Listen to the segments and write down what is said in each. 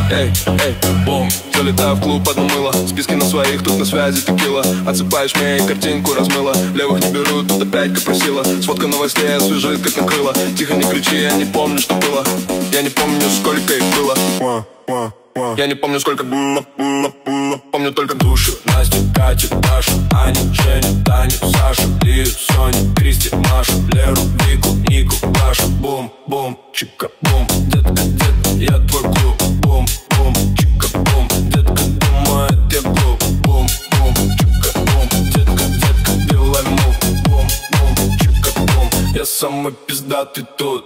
Эй, эй, бум, залетаю в клуб, одно мыло. Списки на своих, тут на связи текила. Отсыпаешь мне и картинку размыла. Левых не берут, тут опять как просила. Сфотка новостей освежит, как накрыло. Тихо, не кричи, я не помню, что было. Я не помню, сколько их было. Я не помню, сколько было. Помню только душу. Настю, Катю, Дашу, Аню, Женю, Таню, Сашу, Лию, Соню, Кристи, Машу, Леру, Вику, Нику, Пашу. Бум, бум, чика, бум. Детка, детка, я твой клуб. Бум, бум, чика, бум. Детка думает, я глуп. Бум, бум, чика, бум. Детка, детка, делай мув. Бум, бум, чика, бум. Я самый пиздатый тут.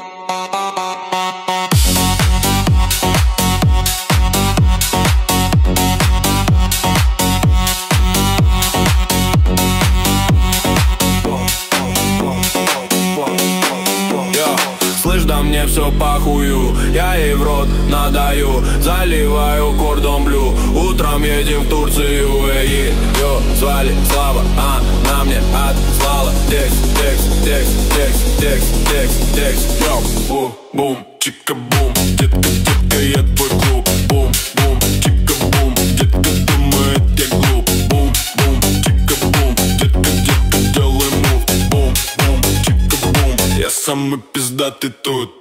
Слышь, да мне все похую, я ей в рот надаю, заливаю кордон блю. Утром едем в Турцию, ее звали Слава, она мне отслала текст, текст, текст, текст, текст, текст, текст. Йоу, бум, бум, чика, бум, детка, детка, я твой клуб. Бум, бум, чика, бум, детка думает, я глуп. Бум, бум, чика, бум, детка, детка, делай мув. Бум, бум, чика, бум. Я самый пиздатый тут.